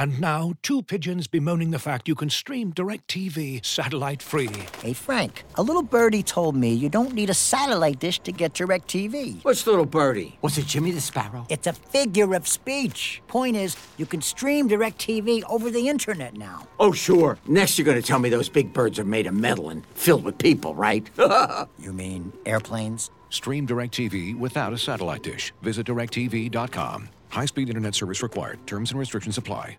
And now, two pigeons bemoaning the fact you can stream DirecTV satellite-free. Hey, Frank, a little birdie told me you don't need a satellite dish to get DirecTV. What's little birdie? Was it Jimmy the Sparrow? It's a figure of speech. Point is, you can stream DirecTV over the internet now. Oh, sure. Next you're gonna tell me those big birds are made of metal and filled with people, right? You mean airplanes? Stream DirecTV without a satellite dish. Visit directtv.com. High-speed internet service required. Terms and restrictions apply.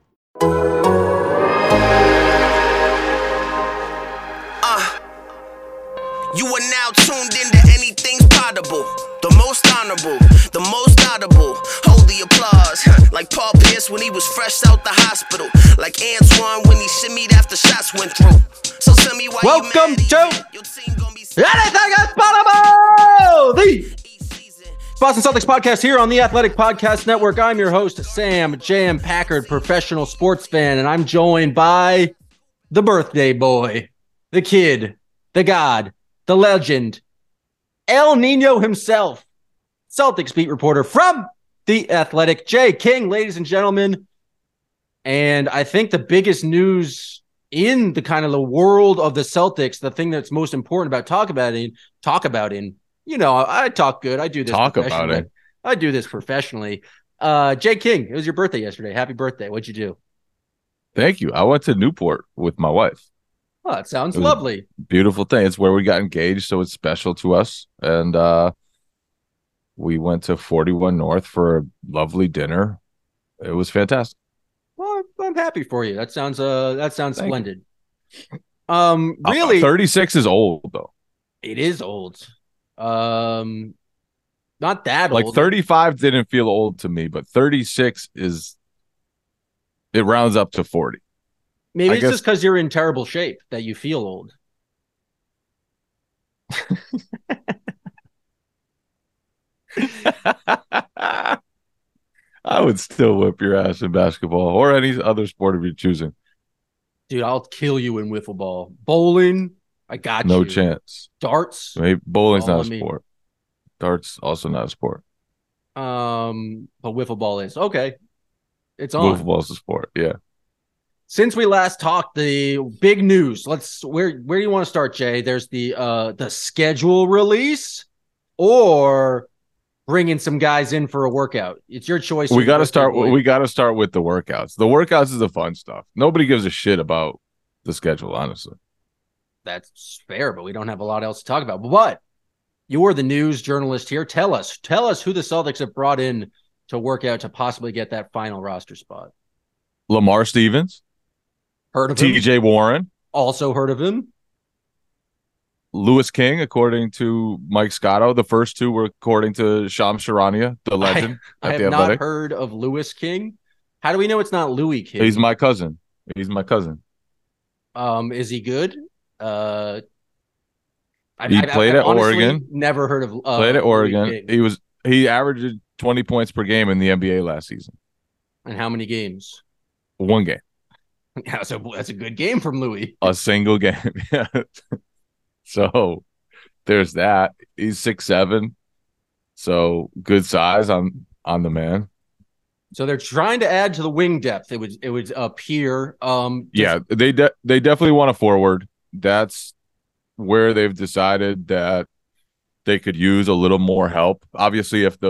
You are now tuned into Anything's Potable. The most honorable, the most audible. Hold the applause, like Paul Pierce when he was fresh out the hospital. Like Antoine when he shimmied after shots went through. So send me why welcome you mad to Anything is Potable, the Boston Celtics podcast here on the Athletic Podcast Network. I'm your host, Sam J.M. Packard, professional sports fan, and I'm joined by the birthday boy, the kid, the god, the legend, El Nino himself, Celtics beat reporter from The Athletic, Jay King, ladies and gentlemen. And I think the biggest news in the kind of the world of the Celtics, the thing that's most important about talk about in, you know, I talk good. I do this. Talk about it. I do this professionally. Jay King, it was your birthday yesterday. Happy birthday. What'd you do? Thank you. I went to Newport with my wife. Oh, that sounds lovely. Beautiful thing. It's where we got engaged, so it's special to us. And we went to 41 North for a lovely dinner. It was fantastic. Well, I'm happy for you. That sounds splendid. Really, 36 is old though. It is old. Not that like old. 35 didn't feel old to me, but 36 is, it rounds up to 40. Maybe it's just because you're in terrible shape that you feel old. I would still whip your ass in basketball or any other sport of your choosing. Dude, I'll kill you in wiffle ball. Bowling, I got no you. No chance. Darts. Maybe bowling's not a sport. Darts also not a sport. But wiffle ball is. Okay. It's on. Wiffle ball's a sport, yeah. Since we last talked, the big news. Where do you want to start, Jay? There's the schedule release or bringing some guys in for a workout. It's your choice. We got to start with the workouts. The workouts is the fun stuff. Nobody gives a shit about the schedule, honestly. That's fair, but we don't have a lot else to talk about. But you're the news journalist here. Tell us who the Celtics have brought in to work out to possibly get that final roster spot. Lamar Stevens. Heard of him. TJ Warren. Also heard of him. Louis King, according to Mike Scotto. The first two were according to Shams Charania, the legend. I have not heard of Louis King. How do we know it's not Louis King? He's my cousin. Is he good? He played at Oregon. Never heard of played at Oregon. He averaged 20 points per game in the NBA last season. And how many games? One game. Yeah, so that's a good game from Louis. A single game. Yeah. So there's that. He's 6'7", so good size on the man. So they're trying to add to the wing depth. It would appear. Yeah, they definitely want a forward. That's where they've decided that they could use a little more help. Obviously, if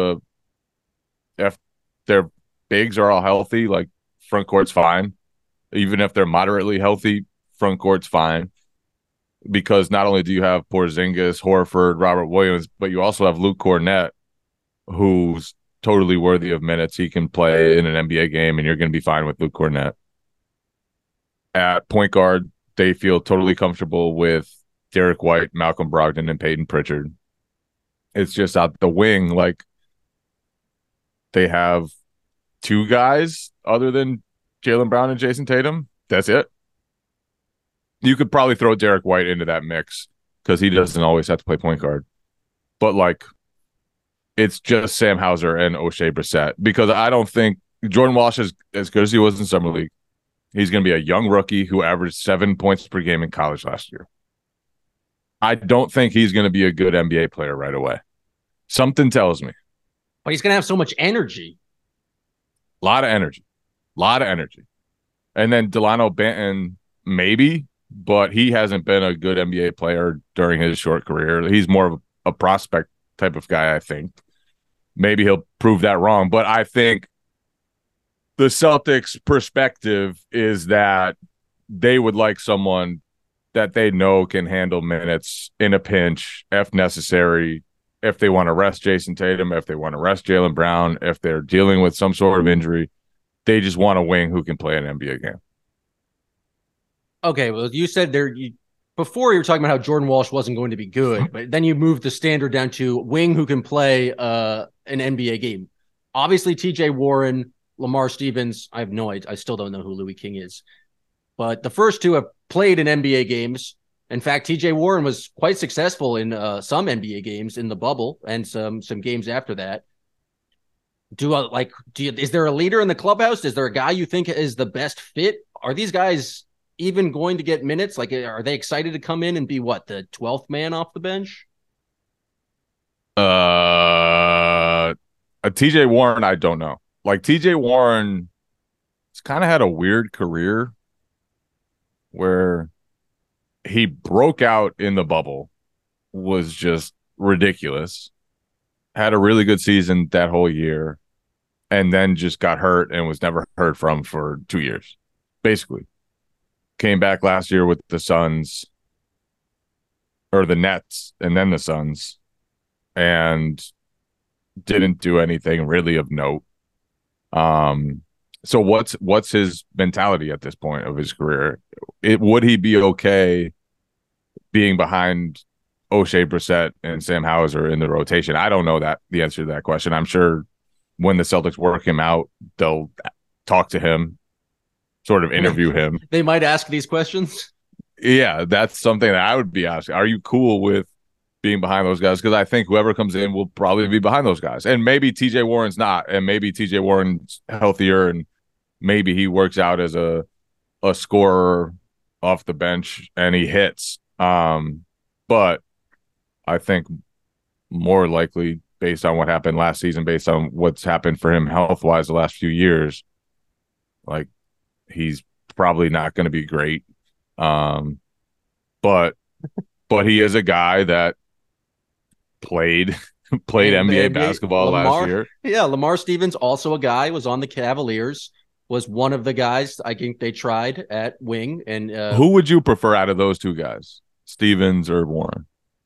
their bigs are all healthy, like front court's fine. Even if they're moderately healthy, front court's fine. Because not only do you have Porzingis, Horford, Robert Williams, but you also have Luke Kornet, who's totally worthy of minutes. He can play in an NBA game, and you're going to be fine with Luke Kornet. At point guard, they feel totally comfortable with Derek White, Malcolm Brogdon, and Peyton Pritchard. It's just out the wing, like they have two guys other than Jaylen Brown and Jason Tatum. That's it. You could probably throw Derek White into that mix because he doesn't always have to play point guard. But, like, it's just Sam Hauser and O'Shea Brissett because I don't think Jordan Walsh is as good as he was in Summer League. He's going to be a young rookie who averaged 7 points per game in college last year. I don't think he's going to be a good NBA player right away. Something tells me. But he's going to have so much energy. A lot of energy. And then Delano Banton, maybe, but he hasn't been a good NBA player during his short career. He's more of a prospect type of guy, I think. Maybe he'll prove that wrong. But I think the Celtics' perspective is that they would like someone that they know can handle minutes in a pinch if necessary, if they want to rest Jason Tatum, if they want to rest Jaylen Brown, if they're dealing with some sort of injury. They just want a wing who can play an NBA game. Okay, well, you said before you were talking about how Jordan Walsh wasn't going to be good, but then you moved the standard down to wing who can play an NBA game. Obviously, TJ Warren, Lamar Stevens, I still don't know who Louis King is. But the first two have played in NBA games. In fact, TJ Warren was quite successful in some NBA games in the bubble and some games after that. Is there a leader in the clubhouse? Is there a guy you think is the best fit? Are these guys even going to get minutes? Like, are they excited to come in and be the 12th man off the bench? TJ Warren, I don't know. Like, TJ Warren has kind of had a weird career where he broke out in the bubble, was just ridiculous, had a really good season that whole year, and then just got hurt and was never heard from for 2 years, basically. Came back last year with the Suns, or the Nets, and then the Suns, and didn't do anything really of note. So what's his mentality at this point of his career? Would he be okay being behind O'Shea Brissett and Sam Hauser in the rotation? I don't know the answer to that question. I'm sure when the Celtics work him out, they'll talk to him, sort of interview him. They might ask these questions. Yeah, that's something that I would be asking. Are you cool with being behind those guys? Because I think whoever comes in will probably be behind those guys. And maybe TJ Warren's not, and maybe TJ Warren's healthier, and maybe he works out as a scorer off the bench and he hits. But I think more likely, based on what happened last season, based on what's happened for him health-wise the last few years, like, he's probably not going to be great. But he is a guy that played NBA basketball last year. Yeah, Lamar Stevens, also a guy, was on the Cavaliers, was one of the guys I think they tried at wing. And who would you prefer out of those two guys, Stevens or Warren?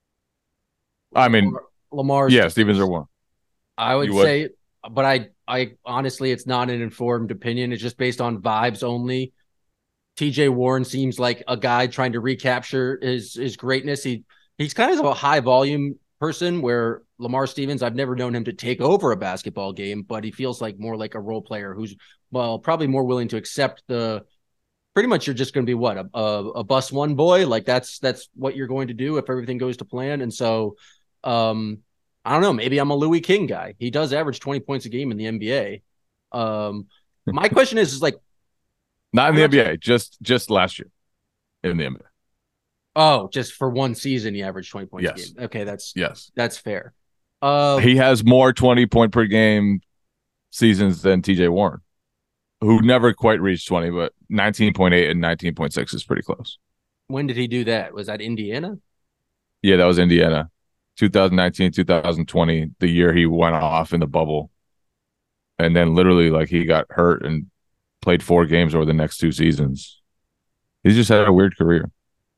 I mean, Lamar. Yeah, Stevens or Warren. I would say, but I honestly, it's not an informed opinion. It's just based on vibes only. TJ Warren seems like a guy trying to recapture his greatness. He's kind of a high volume person, where Lamar Stevens, I've never known him to take over a basketball game, but he feels like more like a role player who's, probably more willing to accept pretty much you're just going to be a bus one boy. Like that's what you're going to do if everything goes to plan. And so, I don't know, maybe I'm a Louis King guy. He does average 20 points a game in the NBA. My question is like, not in the NBA, just last year in the NBA. Oh, just for one season, he averaged 20 points a Yes. game. Okay, Yes. that's fair. He has more 20-point per game seasons than TJ Warren, who never quite reached 20, but 19.8 and 19.6 is pretty close. When did he do that? Was that Indiana? Yeah, that was Indiana. 2019, 2020, the year he went off in the bubble. And then literally, like, he got hurt and played 4 games over the next 2 seasons. He's just had a weird career.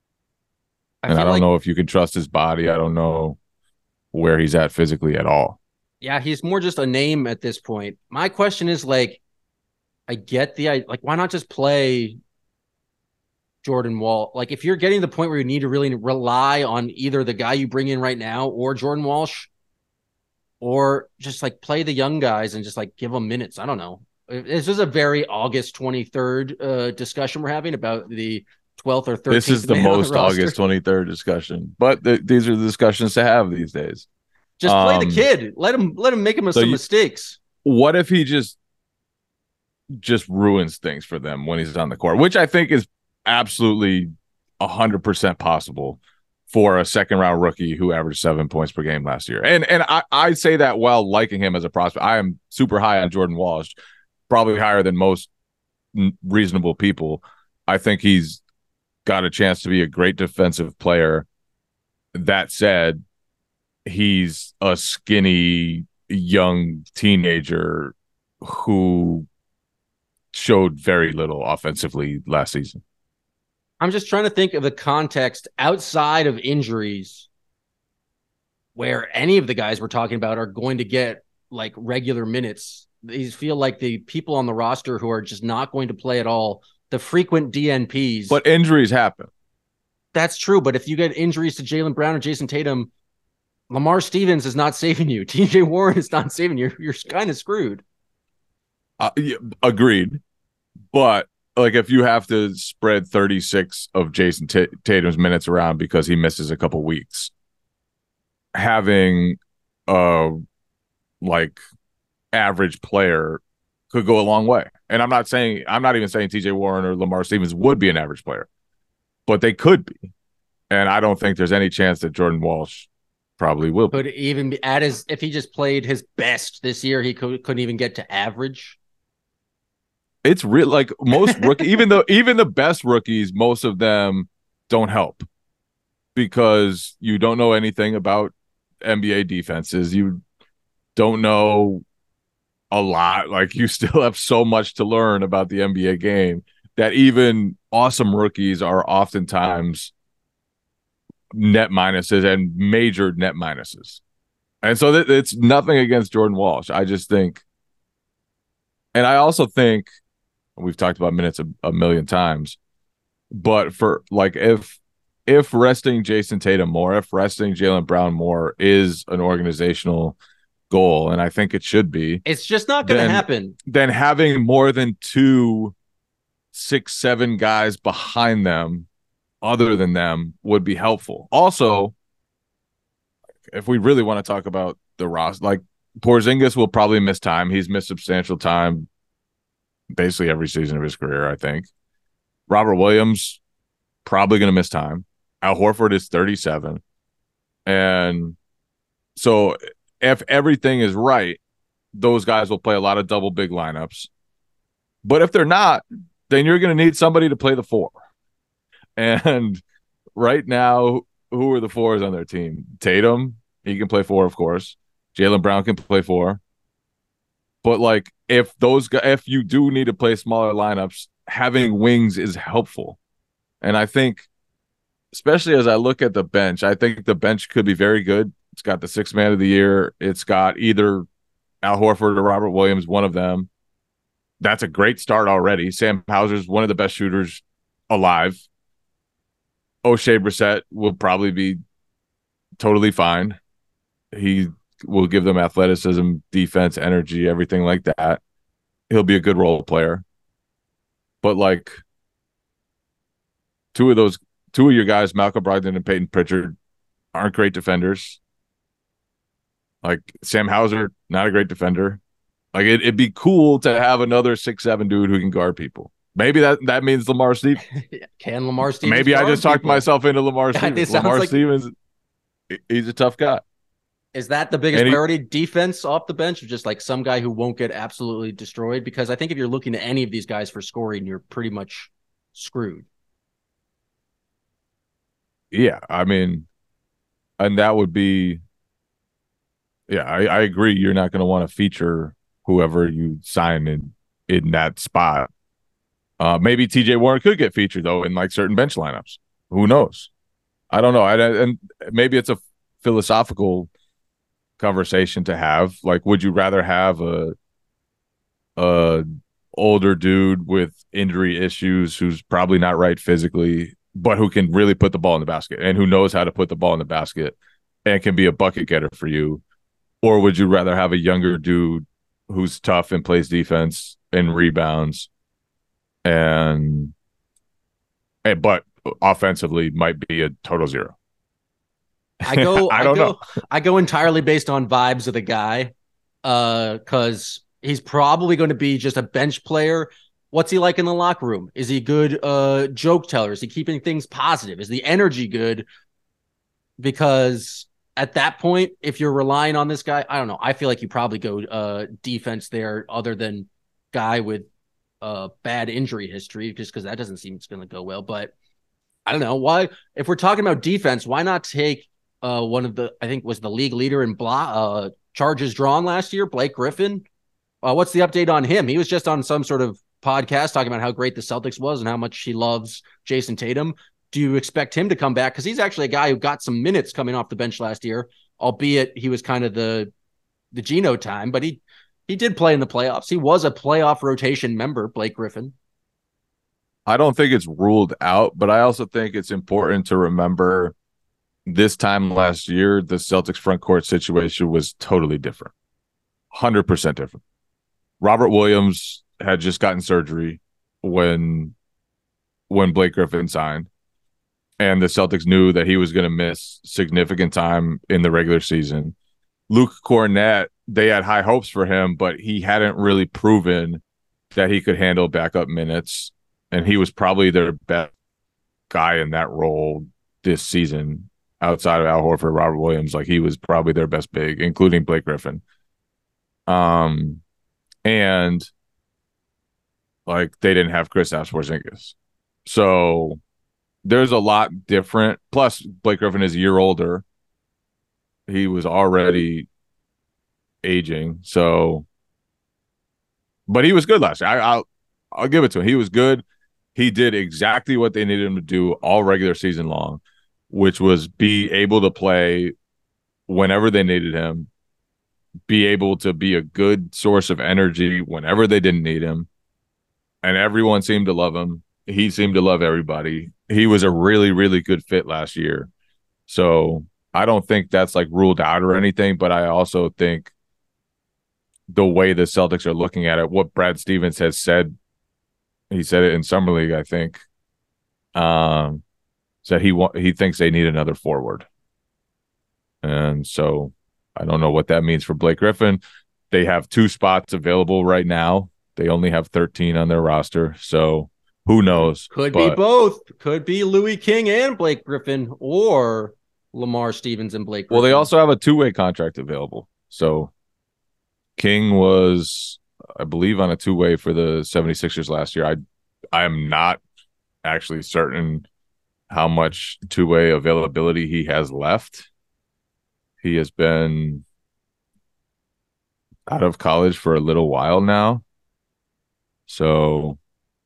I don't know if you can trust his body. I don't know where he's at physically at all. Yeah, he's more just a name at this point. My question is, like, I get why not just play Jordan Wall? Like, if you're getting to the point where you need to really rely on either the guy you bring in right now or Jordan Walsh, or just like play the young guys and just like give them minutes. I don't know. This is a very August 23rd discussion we're having about the 12th or 13th. This is the most August 23rd discussion, but these are the discussions to have these days. Just play the kid. Let him make him some mistakes. What if he just ruins things for them when he's on the court, which I think is absolutely 100% possible for a second-round rookie who averaged 7 points per game last year. And I say that while liking him as a prospect. I am super high on Jordan Walsh, probably higher than most reasonable people. I think he's got a chance to be a great defensive player. That said, he's a skinny young teenager who showed very little offensively last season. I'm just trying to think of the context outside of injuries where any of the guys we're talking about are going to get like regular minutes. These feel like the people on the roster who are just not going to play at all, the frequent DNPs. But injuries happen. That's true. But if you get injuries to Jaylen Brown or Jason Tatum, Lamar Stevens is not saving you. TJ Warren is not saving you. You're kind of screwed. Yeah, agreed. But like, if you have to spread 36 of Jason Tatum's minutes around because he misses a couple weeks, having like average player could go a long way. And I'm not even saying TJ Warren or Lamar Stevens would be an average player, but they could be. And I don't think there's any chance that Jordan Walsh probably will be. Could even be at his, if he just played his best this year, he couldn't even get to average. It's real, like most rookie, even the best rookies, most of them don't help because you don't know anything about NBA defenses. You don't know a lot. Like, you still have so much to learn about the NBA game that even awesome rookies are oftentimes net minuses and major net minuses. And so it's nothing against Jordan Walsh. I just think, and I also think, we've talked about minutes a million times, but for like, if resting Jason Tatum more, if resting Jaylen Brown more is an organizational goal, and I think it should be, it's just not going to happen. Then having more than 2, 6, 7 guys behind them other than them would be helpful. Also, if we really want to talk about the roster, like, Porzingis will probably miss time. He's missed substantial time basically every season of his career, I think. Robert Williams probably going to miss time. Al Horford is 37. And so if everything is right, those guys will play a lot of double big lineups. But if they're not, then you're going to need somebody to play the 4. And right now, who are the 4s on their team? Tatum, he can play 4, of course. Jaylen Brown can play 4. But like, if you do need to play smaller lineups, having wings is helpful. And I think, especially as I look at the bench, I think the bench could be very good. It's got the 6th man of the year. It's got either Al Horford or Robert Williams, one of them. That's a great start already. Sam Hauser's one of the best shooters alive. O'Shea Brissett will probably be totally fine. He will give them athleticism, defense, energy, everything like that. He'll be a good role player. But like, two of your guys, Malcolm Brogdon and Peyton Pritchard, aren't great defenders. Like, Sam Hauser, not a great defender. Like, it'd be cool to have another 6'7" dude who can guard people. Maybe that means Lamar Stevens. Can Lamar Stevens? Maybe I just talked myself into Lamar Stevens. Lamar Stevens, he's a tough guy. Is that the biggest priority, defense off the bench, or just like some guy who won't get absolutely destroyed? Because I think if you're looking to any of these guys for scoring, you're pretty much screwed. Yeah, I mean, and that would be, yeah, I agree. You're not going to want to feature whoever you sign in that spot. Maybe TJ Warren could get featured, though, in like certain bench lineups. Who knows? I don't know. And maybe it's a philosophical conversation to have. Like, would you rather have a older dude with injury issues who's probably not right physically, but who can really put the ball in the basket and who knows how to put the ball in the basket and can be a bucket getter for you? Or would you rather have a younger dude who's tough and plays defense and rebounds but offensively might be a total zero? I go entirely based on vibes of the guy, because he's probably going to be just a bench player. What's he like in the locker room? Is he a good joke teller? Is he keeping things positive? Is the energy good? Because at that point, if you're relying on this guy, I don't know. I feel like you probably go defense there, other than guy with bad injury history, just because that doesn't seem it's going to go well. But I don't know why. If we're talking about defense, why not take one of the, I think was the league leader in charges drawn last year, Blake Griffin. What's the update on him? He was just on some sort of podcast talking about how great the Celtics was and how much he loves Jason Tatum. Do you expect him to come back? Because he's actually a guy who got some minutes coming off the bench last year, albeit he was kind of the Geno time, but he did play in the playoffs. He was a playoff rotation member, Blake Griffin. I don't think it's ruled out, but I also think it's important to remember this time last year, the Celtics front court situation was totally different. 100% different. Robert Williams had just gotten surgery when Blake Griffin signed, and the Celtics knew that he was going to miss significant time in the regular season. Luke Cornett, they had high hopes for him, but he hadn't really proven that he could handle backup minutes, and he was probably their best guy in that role this season outside of Al Horford, Robert Williams. Like, he was probably their best big, including Blake Griffin. And like, they didn't have Kristaps Porzingis. So there's a lot different. Plus, Blake Griffin is a year older. He was already aging. So, but he was good last year. I'll give it to him. He was good. He did exactly what they needed him to do all regular season long, which was be able to play whenever they needed him, be able to be a good source of energy whenever they didn't need him. And everyone seemed to love him. He seemed to love everybody. He was a really, really good fit last year. So I don't think that's like ruled out or anything, but I also think the way the Celtics are looking at it, what Brad Stevens has said, he said it in Summer League, I think, said he thinks they need another forward. And so I don't know what that means for Blake Griffin. They have 2 spots available right now. They only have 13 on their roster. So who knows? Could be both. Could be Louis King and Blake Griffin, or Lamar Stevens and Blake Griffin. Well, they also have a 2-way contract available. So King was, I believe, on a 2-way for the 76ers last year. I am not actually certain how much 2-way availability he has left. He has been out of college for a little while now. So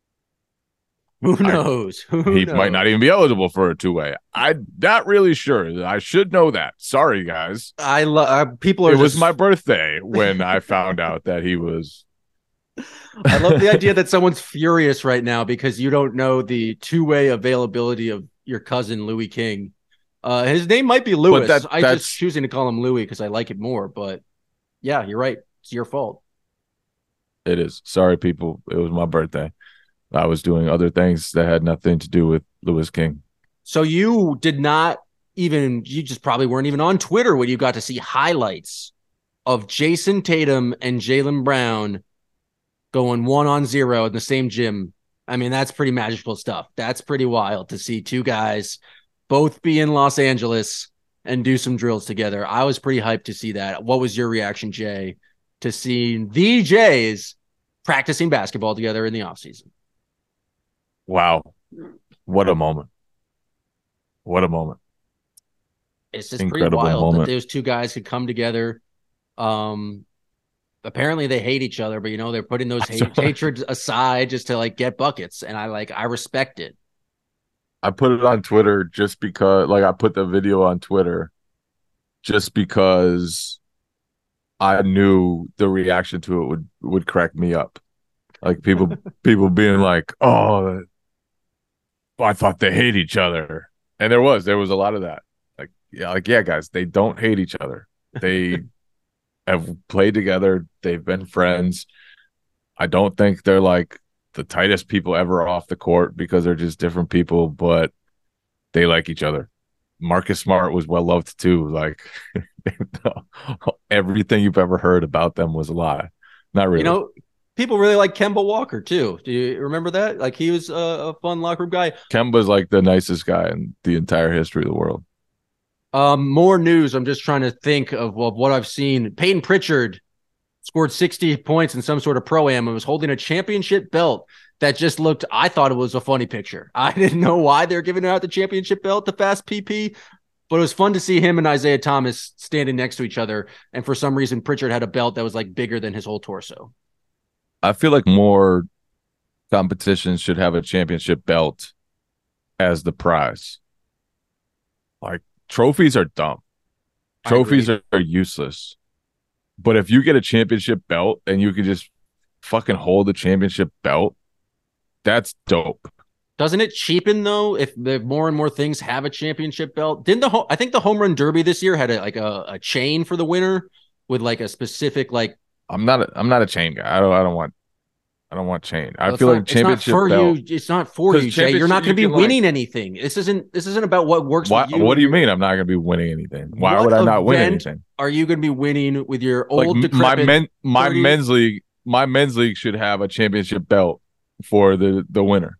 who knows? He might not even be eligible for a 2-way. I'm not really sure. I should know that. Sorry, guys. People are. It was my birthday when I found out that he was. I love the idea that someone's furious right now because you don't know the 2-way availability of your cousin Louis King. His name might be Lewis. I'm just choosing to call him Louis because I like it more. But yeah, you're right. It's your fault. It is. Sorry, people. It was my birthday. I was doing other things that had nothing to do with Louis King. So you just probably weren't even on Twitter when you got to see highlights of Jason Tatum and Jaylen Brown going 1-on-0 in the same gym. I mean, that's pretty magical stuff. That's pretty wild to see 2 guys both be in Los Angeles and do some drills together. I was pretty hyped to see that. What was your reaction, Jay, to seeing the Jays practicing basketball together in the offseason? Wow. What a moment. What a moment. It's just incredible, pretty wild that those 2 guys could come together. Apparently they hate each other, but they're putting those hatreds aside just to like get buckets. And I respect it. I put it on Twitter just because, I put the video on Twitter just because I knew the reaction to it would crack me up. Like people being like, "Oh, I thought they hate each other," and there was a lot of that. Yeah, guys, they don't hate each other. They have played together. They've been friends. I don't think they're like the tightest people ever off the court because they're just different people, but they like each other. Marcus Smart was well loved too. Like everything you've ever heard about them was a lie. Not really. People really like Kemba Walker too. Do you remember that? Like, he was a fun locker room guy. Kemba's like the nicest guy in the entire history of the world. More news. I'm just trying to think of what I've seen. Peyton Pritchard scored 60 points in some sort of pro-am and was holding a championship belt that just looked, I thought it was a funny picture. I didn't know why they're giving out the championship belt to Fast PP, but it was fun to see him and Isaiah Thomas standing next to each other. And for some reason, Pritchard had a belt that was like bigger than his whole torso. I feel like more competitions should have a championship belt as the prize. Like, trophies are dumb. Trophies are useless. But if you get a championship belt and you can just fucking hold the championship belt, that's dope. Doesn't it cheapen though if the more and more things have a championship belt? Didn't I think the home run derby this year had a chain for the winner with like a specific like. I'm not a chain guy. I don't want chain. I feel like championship belt. It's not for you, Jay. You're not going to be winning anything. This isn't about what works for you. What do you mean I'm not going to be winning anything? Why would I not win anything? Are you going to be winning with your old decrepit? My men's league should have a championship belt for the winner.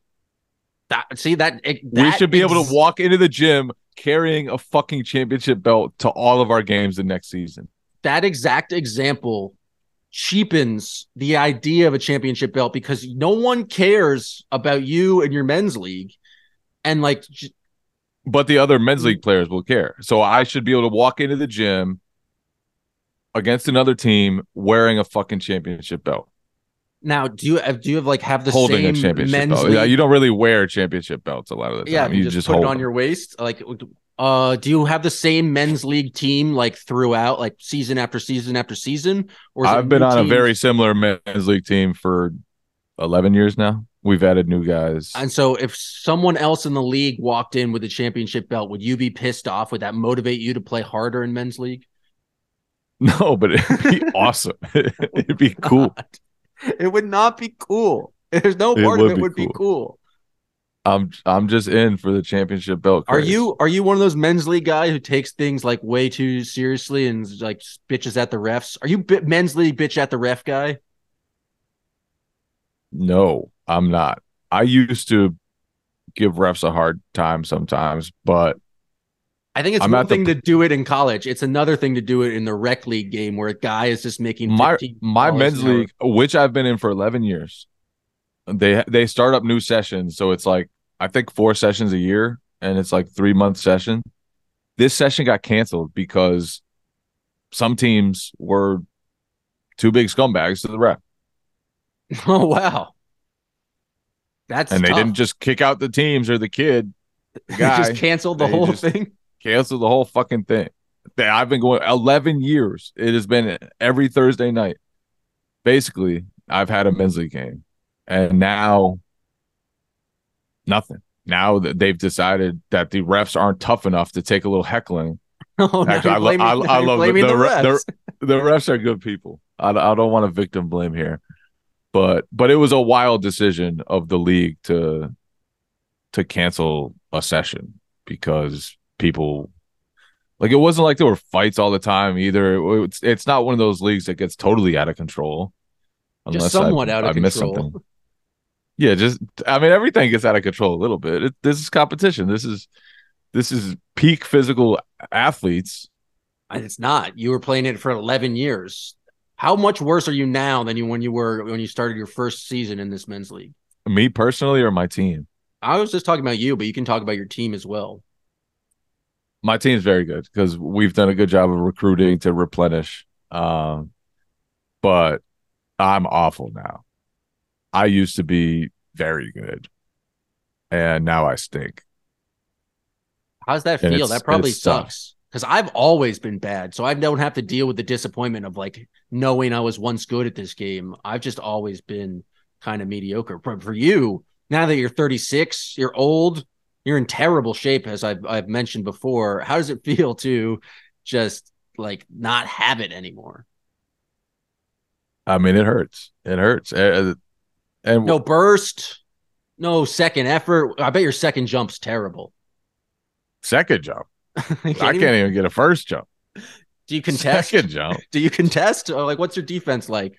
We should be able to walk into the gym carrying a fucking championship belt to all of our games the next season. That exact example cheapens the idea of a championship belt because no one cares about you and your men's league. And like, but the other men's league players will care. So I should be able to walk into the gym against another team wearing a fucking championship belt. Now, do you have like have the holding same a championship men's belt? league? Yeah, you don't really wear championship belts a lot of the time. Yeah, you just put hold it on your waist. Like, do you have the same men's league team like throughout, like season after season after season? Or I've been on a very similar men's league team for 11 years now. We've added new guys. And so if someone else in the league walked in with a championship belt, would you be pissed off? Would that motivate you to play harder in men's league? No, but it'd be awesome. It'd be cool. It would not be cool. There's no part of it would be cool. I'm just in for the championship belt. Are you one of those men's league guys who takes things like way too seriously and like bitches at the refs? Are you men's league bitch at the ref guy? No, I'm not. I used to give refs a hard time sometimes, but I think it's one thing to do it in college. It's another thing to do it in the rec league game where a guy is just making my men's league, which I've been in for 11 years. They start up new sessions, so it's like I think 4 sessions a year, and it's like 3-month session. This session got canceled because some teams were too big scumbags to the ref. Oh wow, that's and tough. They didn't just kick out the teams or the kid. The guy just canceled the whole thing. Canceled the whole fucking thing. I've been going 11 years. It has been every Thursday night. Basically, I've had a men's league game. And now, nothing. Now that they've decided that the refs aren't tough enough to take a little heckling. Oh, actually, I love the refs. The refs are good people. I don't want to victim blame here. But it was a wild decision of the league to cancel a session because people, like, it wasn't like there were fights all the time either. It's not one of those leagues that gets totally out of control. Unless just somewhat out of control. Something. Yeah, everything gets out of control a little bit. This is competition. This is peak physical athletes. And it's not. You were playing it for 11 years. How much worse are you now than when you started your first season in this men's league? Me personally or my team? I was just talking about you, but you can talk about your team as well. My team's very good because we've done a good job of recruiting to replenish. But I'm awful now. I used to be very good, and now I stink. How's that feel? That probably sucks. Because I've always been bad, so I don't have to deal with the disappointment of like knowing I was once good at this game. I've just always been kind of mediocre. But for you, now that you're 36, you're old, you're in terrible shape, as I've mentioned before. How does it feel to just like not have it anymore? I mean, it hurts. It hurts. And no burst, no second effort. I bet your second jump's terrible. Second jump? I can't even get a first jump. Do you contest? Second jump. Do you contest? Or like, what's your defense like?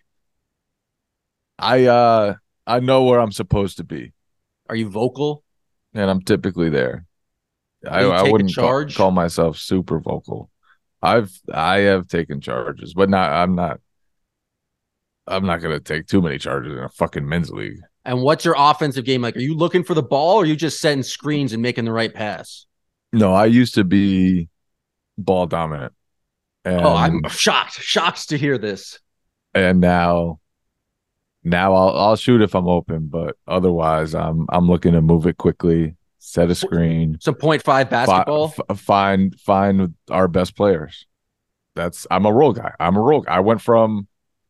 I know where I'm supposed to be. Are you vocal? And I'm typically there. I wouldn't call myself super vocal. I have taken charges, but I'm not I'm not going to take too many charges in a fucking men's league. And what's your offensive game like? Are you looking for the ball, or are you just setting screens and making the right pass? No, I used to be ball dominant. And, I'm shocked to hear this. And now I'll shoot if I'm open, but otherwise I'm looking to move it quickly, set a screen. Some 0.5 basketball. Find our best players. I'm a role guy. I went from,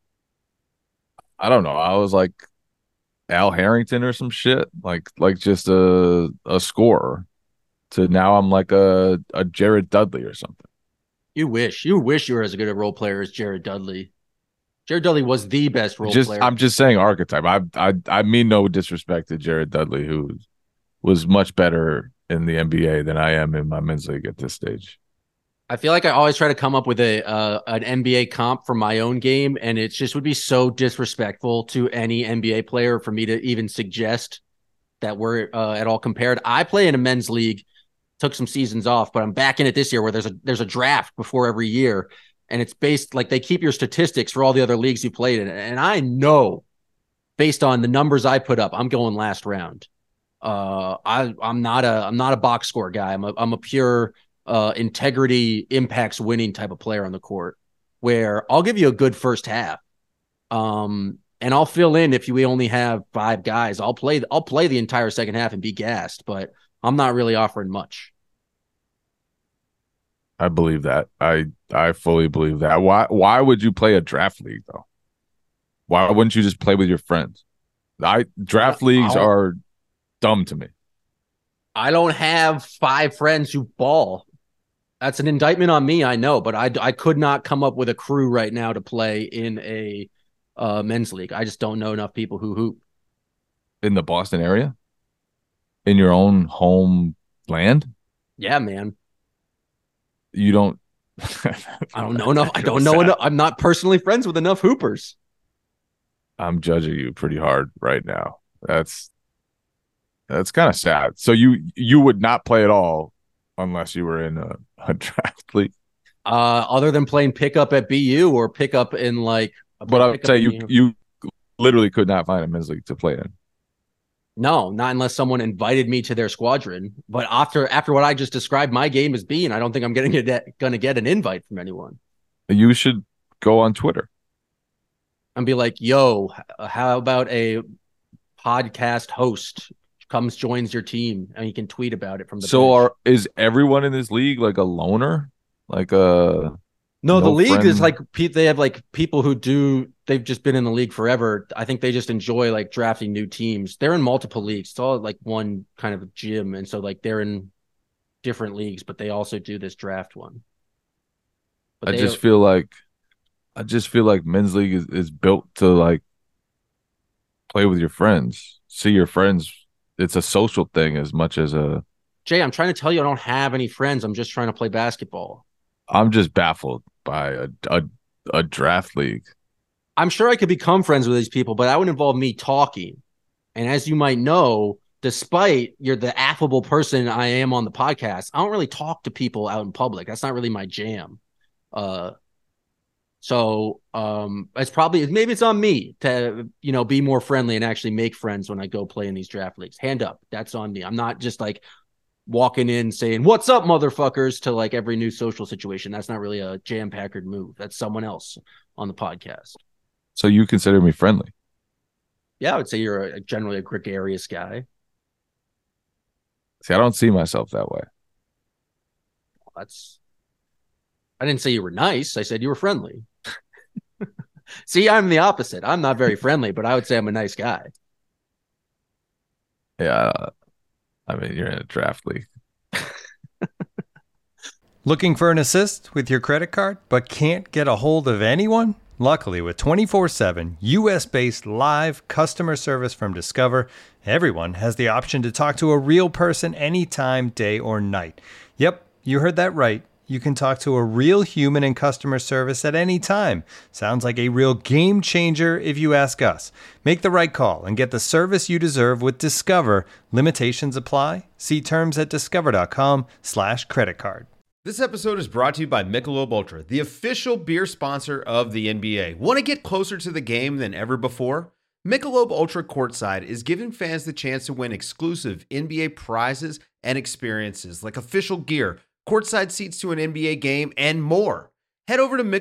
I don't know, I was like Al Harrington or some shit, like just a scorer, to now I'm like a Jared Dudley or something. You wish you were as good a role player as Jared Dudley. Jared Dudley was the best role player. I'm just saying archetype. I mean no disrespect to Jared Dudley, who was much better in the NBA than I am in my men's league at this stage. I feel like I always try to come up with an NBA comp for my own game, and it just would be so disrespectful to any NBA player for me to even suggest that we're at all compared. I play in a men's league, took some seasons off, but I'm back in it this year where there's a draft before every year, and it's based, like, they keep your statistics for all the other leagues you played in, and I know based on the numbers I put up, I'm going last round. I'm not a box score guy. I'm a pure integrity impacts winning type of player on the court, where I'll give you a good first half. And I'll fill in if we only have 5 guys. I'll play the entire second half and be gassed, but I'm not really offering much. I believe that. I fully believe that. Why would you play a draft league though? Why wouldn't you just play with your friends? Draft leagues are dumb to me. I don't have 5 friends who ball. That's an indictment on me, I know, but I could not come up with a crew right now to play in a men's league. I just don't know enough people who hoop. In the Boston area? In your own home land? Yeah, man. You don't... I don't know enough. I don't know enough. I'm not personally friends with enough hoopers. I'm judging you pretty hard right now. That's kind of sad. So you would not play at all unless you were in a draft league? Other than playing pickup at BU or pickup in like... But I would say you literally could not find a men's league to play in. No, not unless someone invited me to their squadron. But after what I just described my game as being, I don't think I'm going to get an invite from anyone. You should go on Twitter and be like, yo, how about a podcast host comes, joins your team, and you can tweet about it from the bench. Is everyone in this league like a loner? Like a... No, the league friend. Is like they have like people who they've just been in the league forever. I think they just enjoy like drafting new teams. They're in multiple leagues. It's all like one kind of gym. And so like they're in different leagues, but they also do this draft one. But I just feel like men's league is built to like play with your friends, see your friends. It's a social thing as much as a... Jay, I'm trying to tell you I don't have any friends. I'm just trying to play basketball. I'm just baffled by a draft league. I'm sure I could become friends with these people, but that would involve me talking. And as you might know, despite you're the affable person I am on the podcast, I don't really talk to people out in public. That's not really my jam. So maybe it's on me to, be more friendly and actually make friends when I go play in these draft leagues. Hand up. That's on me. I'm not just like walking in saying, "What's up, motherfuckers," to like every new social situation. That's not really a Jam Packard move. That's someone else on the podcast. So you consider me friendly? Yeah, I would say you're generally a gregarious guy. See, I don't see myself that way. I didn't say you were nice. I said you were friendly. See, I'm the opposite. I'm not very friendly, but I would say I'm a nice guy. Yeah. I mean, you're in a draft league. Looking for an assist with your credit card, but can't get a hold of anyone? Luckily, with 24/7 U.S.-based live customer service from Discover, everyone has the option to talk to a real person anytime, day or night. Yep, you heard that right. You can talk to a real human in customer service at any time. Sounds like a real game changer if you ask us. Make the right call and get the service you deserve with Discover. Limitations apply. See terms at discover.com/creditcard. This episode is brought to you by Michelob Ultra, the official beer sponsor of the NBA. Want to get closer to the game than ever before? Michelob Ultra Courtside is giving fans the chance to win exclusive NBA prizes and experiences like official gear, courtside seats to an NBA game, and more. Head over to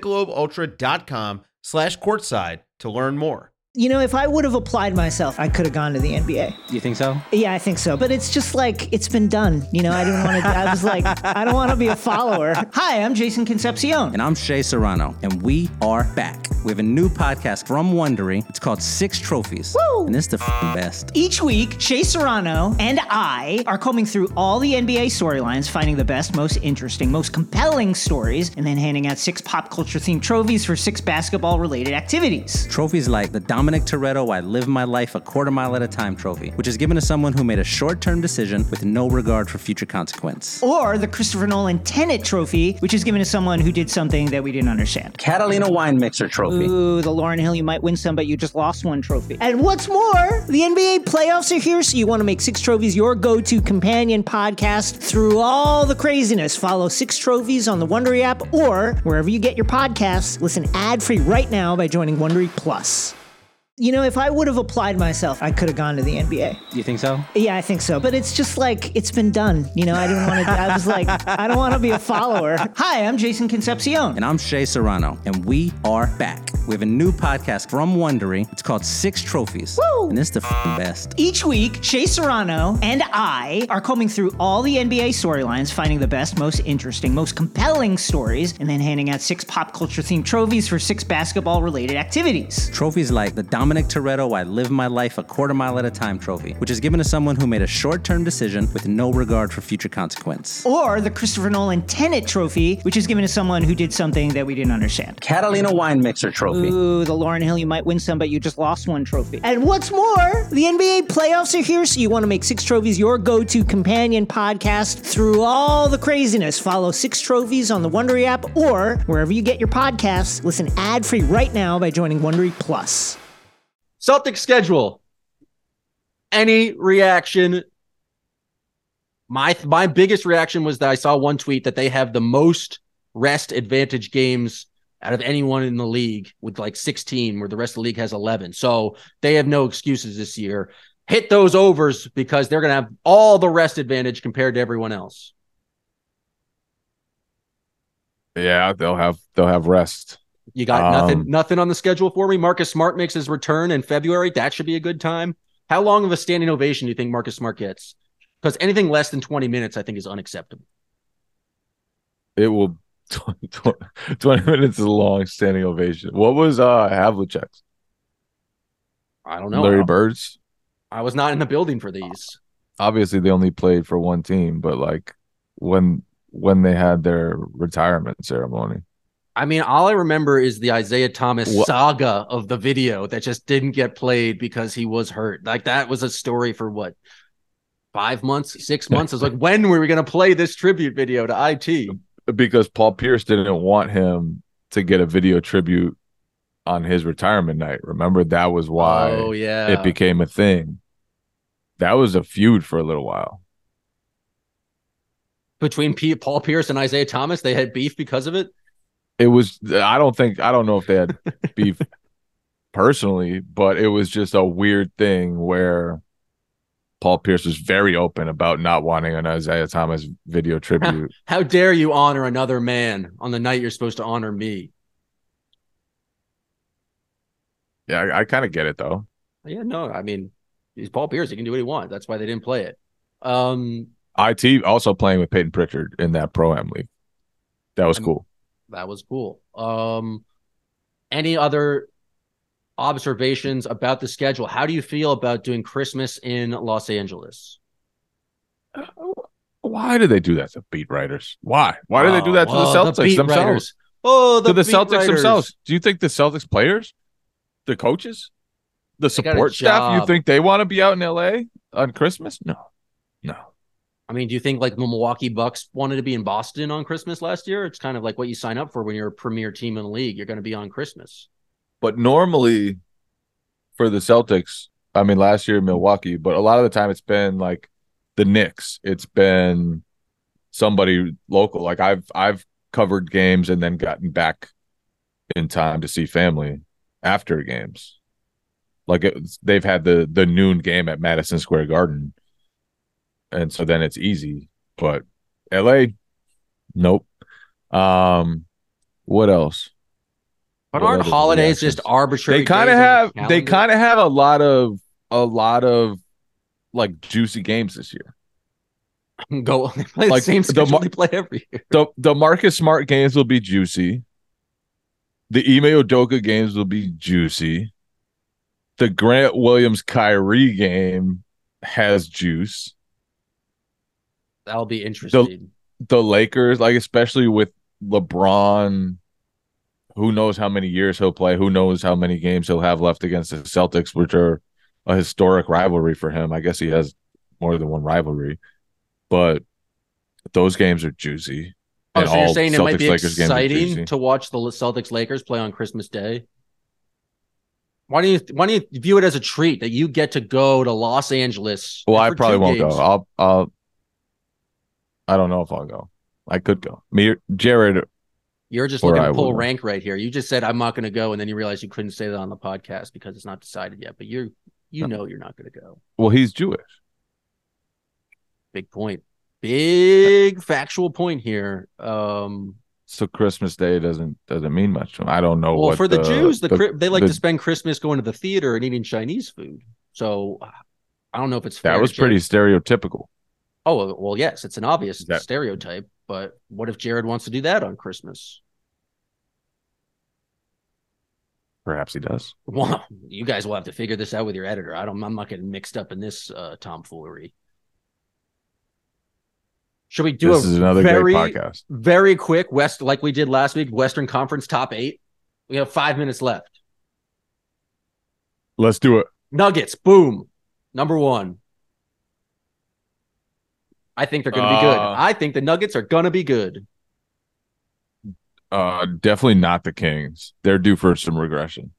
MichelobUltra.com/courtside to learn more. You know, if I would have applied myself, I could have gone to the NBA. You think so? Yeah, I think so. But it's just like, it's been done. You know, I didn't want to, I was like, I don't want to be a follower. Hi, I'm Jason Concepcion. And I'm Shea Serrano, and we are back. We have a new podcast from Wondery. It's called Six Trophies. Woo! And it's the best. Each week, Shea Serrano and I are combing through all the NBA storylines, finding the best, most interesting, most compelling stories, and then handing out 6 pop culture themed trophies for 6 basketball-related activities. Trophies like the Dominic Toretto I Live My Life a Quarter Mile at a Time trophy, which is given to someone who made a short-term decision with no regard for future consequence. Or the Christopher Nolan Tenet trophy, which is given to someone who did something that we didn't understand. Catalina Wine Mixer trophy. Ooh, the Lauryn Hill You Might Win Some, but You Just Lost One trophy. And what's more, the NBA playoffs are here, so you want to make 6 Trophies your go-to companion podcast through all the craziness. Follow 6 Trophies on the Wondery app or wherever you get your podcasts. Listen ad-free right now by joining Wondery Plus. You know, if I would have applied myself, I could have gone to the NBA. You think so? Yeah, I think so. But it's just like, it's been done. You know, I didn't want to, I was like, I don't want to be a follower. Hi, I'm Jason Concepcion. And I'm Shea Serrano, and we are back. We have a new podcast from Wondery. It's called Six Trophies. Woo! And it's the best. Each week, Shea Serrano and I are combing through all the NBA storylines, finding the best, most interesting, most compelling stories, and then handing out 6 pop culture themed trophies for 6 basketball-related activities. Trophies like the Dominic Toretto I Live My Life a Quarter Mile at a Time trophy, which is given to someone who made a short-term decision with no regard for future consequence. Or the Christopher Nolan Tenet trophy, which is given to someone who did something that we didn't understand. Catalina Wine Mixer trophy. Ooh, the Lauryn Hill You Might Win Some, but You Just Lost One trophy. And what's more, the NBA playoffs are here, so you want to make 6 Trophies your go-to companion podcast through all the craziness. Follow 6 Trophies on the Wondery app or wherever you get your podcasts. Listen ad-free right now by joining Wondery Plus. Celtics schedule. Any reaction? My biggest reaction was that I saw one tweet that they have the most rest advantage games out of anyone in the league with like 16, where the rest of the league has 11. So they have no excuses this year. Hit those overs because they're going to have all the rest advantage compared to everyone else. Yeah, they'll have rest. You got nothing on the schedule for me. Marcus Smart makes his return in February. That should be a good time. How long of a standing ovation do you think Marcus Smart gets? Because anything less than 20 minutes, I think, is unacceptable. It will. 20 minutes is a long standing ovation. What was Havlicek's? I don't know. Larry Bird's? I was not in the building for these. Obviously, they only played for one team, but like when they had their retirement ceremony. I mean, all I remember is the Isaiah Thomas saga of the video that just didn't get played because he was hurt. Like, that was a story for what, 5 months, 6 months? I was like, when were we going to play this tribute video to IT? Because Paul Pierce didn't want him to get a video tribute on his retirement night. Remember, that was why it became a thing. That was a feud for a little while. Between Paul Pierce and Isaiah Thomas, they had beef because of it? It was, I don't know if they had beef personally, but it was just a weird thing where Paul Pierce was very open about not wanting an Isaiah Thomas video tribute. How dare you honor another man on the night you're supposed to honor me? Yeah, I kind of get it, though. Yeah, no, I mean, he's Paul Pierce. He can do what he wants. That's why they didn't play it. IT also playing with Peyton Pritchard in that Pro-Am league. That was cool. That was cool. Any other observations about the schedule? How do you feel about doing Christmas in Los Angeles? Why do they do that to beat writers? Why do they do that to the Celtics themselves? To the Celtics themselves. Do you think the Celtics players, the coaches, the support staff, you think they want to be out in LA on Christmas? No. I mean, do you think like the Milwaukee Bucks wanted to be in Boston on Christmas last year? It's kind of like what you sign up for when you're a premier team in the league. You're going to be on Christmas. But normally for the Celtics, I mean, last year in Milwaukee, but a lot of the time it's been like the Knicks. It's been somebody local. Like I've covered games and then gotten back in time to see family after games. Like they've had the noon game at Madison Square Garden, and so then it's easy. But LA, nope. What else? But What aren't other holidays reactions? just arbitrary? They kind of days on have. the They calendar? kind of have a lot of like juicy games this year. Go they play the Like, same the schedule Mar- they play every year. The Marcus Smart games will be juicy. The Ime Udoka games will be juicy. The Grant Williams Kyrie game has juice. That'll be interesting. The Lakers, like especially with LeBron, who knows how many years he'll play? Who knows how many games he'll have left against the Celtics, which are a historic rivalry for him. I guess he has more than one rivalry, but those games are juicy. Oh, And so you're all saying it might be Celtics-Lakers games are exciting juicy. to watch the Celtics Lakers play on Christmas Day? Why don't you view it as a treat that you get to go to Los Angeles? Well, I for probably 2 won't games? go. I don't know if I'll go. I could go. Jared, You're just or looking I to pull will go. rank right here. You just said I'm not going to go, and then you realize you couldn't say that on the podcast because it's not decided yet. But you know you're not going to go. well, he's Jewish. Big point. Big factual point here. So Christmas Day doesn't mean much to him. I don't know Well, what for the Jews, they like the- to spend Christmas going to the theater and eating Chinese food. So I don't know if it's fair that was to pretty Jared. stereotypical. Oh, well, yes, it's an obvious That- stereotype. But what if Jared wants to do that on Christmas? Perhaps he does. Well, you guys will have to figure this out with your editor. I'm not getting mixed up in this tomfoolery. Should we do This is another very, great podcast. very quick like we did last week, Western Conference top 8? We have 5 minutes left. Let's do it. Nuggets, boom. Number 1. I think they're going to be good. I think the Nuggets are going to be good. Definitely not the Kings. They're due for some regression.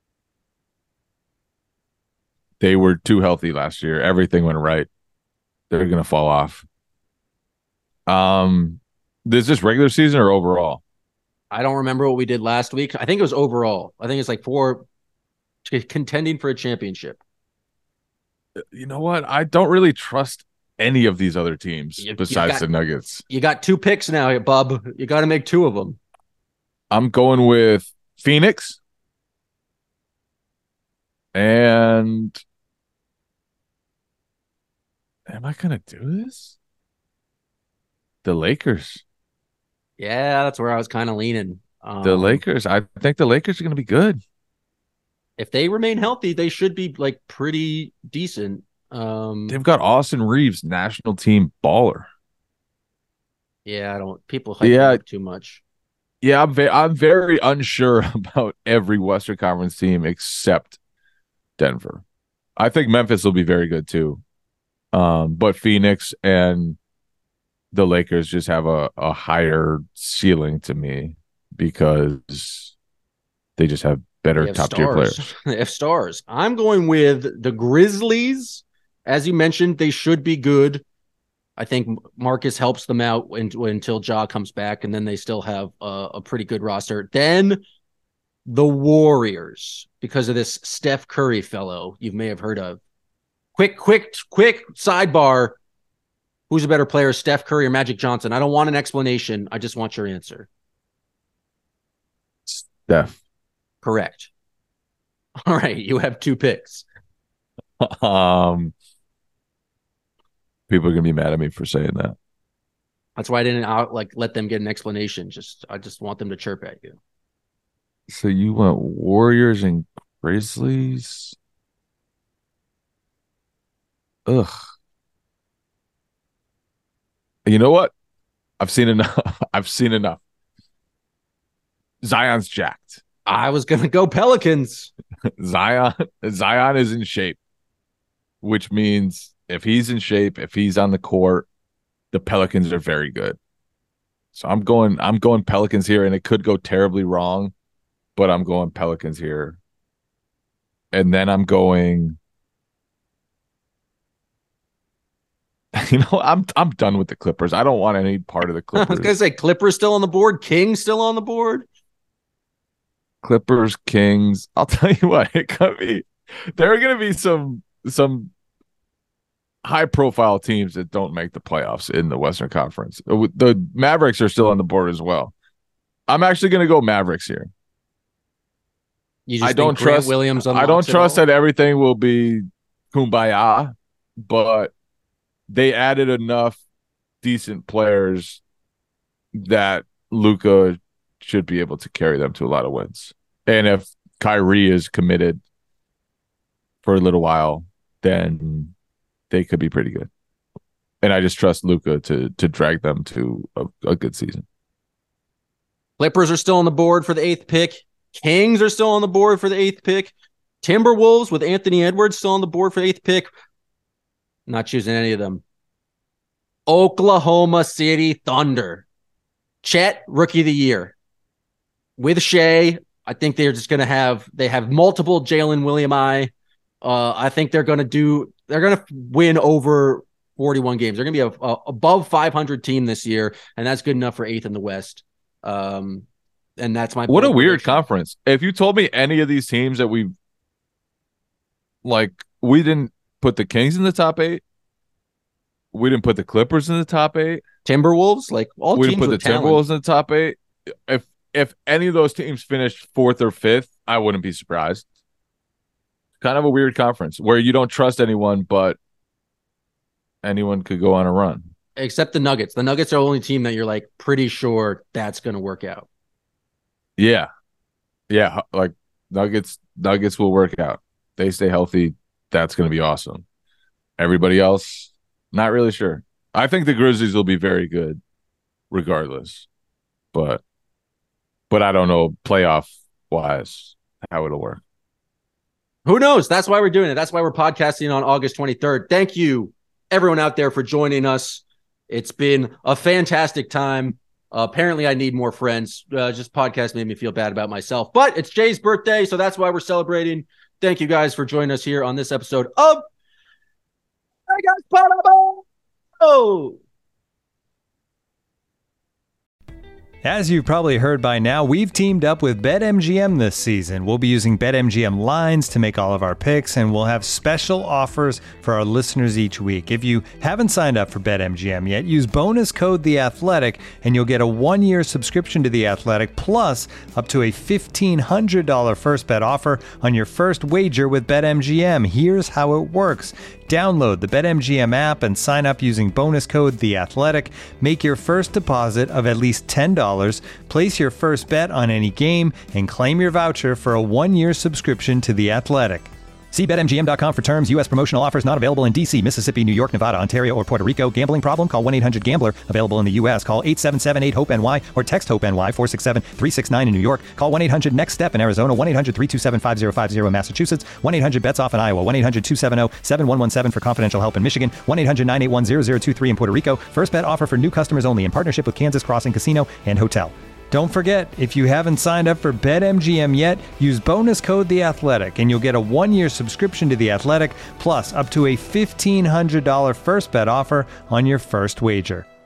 They were too healthy last year. Everything went right. They're going to fall off. Is this regular season or overall? I don't remember what we did last week. I think it was overall. I think it's like 4 contending for a championship. You know what? I don't really trust any of these other teams You besides got- the Nuggets. You got 2 picks now, bub. You got to make 2 of them. I'm going with Phoenix and am I going to do this? The Lakers. Yeah, that's where I was kind of leaning. The Lakers. I think the Lakers are going to be good. If they remain healthy, they should be like pretty decent. They've got Austin Reeves, national team baller. Yeah, I don't. People hype Yeah. them up too much. Yeah, I'm very unsure about every Western Conference team except Denver. I think Memphis will be very good too. But Phoenix and the Lakers just have a higher ceiling to me because they just have better They have top tier stars. players. They have stars. I'm going with the Grizzlies. As you mentioned, they should be good. I think Marcus helps them out until Ja comes back, and then they still have a pretty good roster. Then the Warriors, because of this Steph Curry fellow you may have heard of. Quick sidebar. Who's a better player, Steph Curry or Magic Johnson? I don't want an explanation. I just want your answer. Steph. Correct. All right, you have 2 picks. People are gonna be mad at me for saying that. That's why I didn't let them get an explanation. I just want them to chirp at you. So you went Warriors and Grizzlies? Ugh. You know what? I've seen enough. I've seen enough. Zion's jacked. I was gonna go Pelicans. Zion is in shape, which means if he's in shape, if he's on the court, the Pelicans are very good. So I'm going Pelicans here, and it could go terribly wrong, but I'm going Pelicans here. And then I'm going I'm done with the Clippers. I don't want any part of the I Clippers. was going to say Clippers still on the board. Kings still on the board. Clippers, Kings. I'll tell you what, it could be. There are going to be some high-profile teams that don't make the playoffs in the Western Conference. The Mavericks are still on the board as well. I'm actually going to go Mavericks here. I don't trust Williams. I don't trust that everything will be kumbaya, but they added enough decent players that Luka should be able to carry them to a lot of wins. And if Kyrie is committed for a little while, then they could be pretty good. And I just trust Luka to drag them to a good season. Clippers are still on the board for the 8th pick. Kings are still on the board for the 8th pick. Timberwolves with Anthony Edwards still on the board for the 8th pick. Not choosing any of them. Oklahoma City Thunder. Chet, Rookie of the Year. With Shea, I think they're just going to have multiple Jalen Williams. I think they're going to win over 41 games. They're going to be a above 500 team this year, and that's good enough for 8th in the West. And that's my what a weird conference. If you told me any of these teams that we didn't put the Kings in the top 8, we didn't put the Clippers in the top 8, Timberwolves, we didn't put the Timberwolves in the top 8. If any of those teams finished 4th or 5th, I wouldn't be surprised. Kind of a weird conference where you don't trust anyone, but anyone could go on a run. Except the Nuggets. The Nuggets are the only team that you're pretty sure that's going to work out. Yeah. Yeah. Nuggets will work out. They stay healthy. That's going to be awesome. Everybody else, not really sure. I think the Grizzlies will be very good regardless, but I don't know playoff wise how it'll work. Who knows? That's why we're doing it. That's why we're podcasting on August 23rd. Thank you, everyone out there, for joining us. It's been a fantastic time. Apparently, I need more friends. Just podcast made me feel bad about myself. But it's Jay's birthday, so that's why we're celebrating. Thank you guys for joining us here on this episode of Vegas Paramo! As you've probably heard by now, we've teamed up with BetMGM this season. We'll be using BetMGM lines to make all of our picks, and we'll have special offers for our listeners each week. If you haven't signed up for BetMGM yet, use bonus code The Athletic, and you'll get a 1-year subscription to The Athletic, plus up to a $1,500 first bet offer on your first wager with BetMGM. Here's how it works. Download the BetMGM app and sign up using bonus code The Athletic. Make your first deposit of at least $10. Place your first bet on any game and claim your voucher for a 1-year subscription to The Athletic. See BetMGM.com for terms. U.S. promotional offers not available in D.C., Mississippi, New York, Nevada, Ontario, or Puerto Rico. Gambling problem? Call 1-800-GAMBLER. Available in the U.S. Call 877-8-HOPE-NY or text HOPE-NY 467-369 in New York. Call 1-800-NEXT-STEP in Arizona. 1-800-327-5050 in Massachusetts. 1-800-BETS-OFF in Iowa. 1-800-270-7117 for confidential help in Michigan. 1-800-981-0023 in Puerto Rico. First bet offer for new customers only in partnership with Kansas Crossing Casino and Hotel. Don't forget, if you haven't signed up for BetMGM yet, use bonus code The Athletic, and you'll get a 1-year subscription to The Athletic, plus up to a $1,500 first bet offer on your first wager.